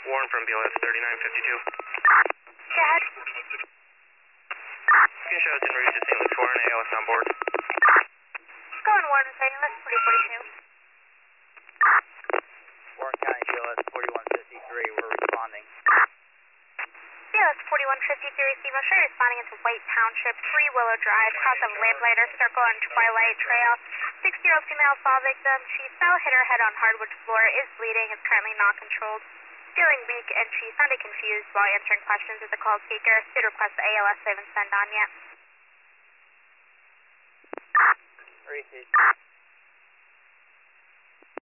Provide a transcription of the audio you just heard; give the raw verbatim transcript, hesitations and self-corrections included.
Warren from B L S thirty-nine fifty-two. Go ahead. Skin shows in route to Saint Louis Warren, A L S on board. Going Warren, Saint Louis, forty forty-two. Warren County B L S forty-one fifty-three, we're responding. B L S forty-one fifty-three, Steve, I'm sure you're responding into White Township, Three Willow Drive, cross of Lamplighter Circle and Twilight Trail. sixty-year-old female fall victim. She fell, hit her head on hardwood floor, is bleeding, is currently not controlled. Feeling weak, and she sounded confused while answering questions with the call speaker. Did request the A L S I haven't sent on yet. Received.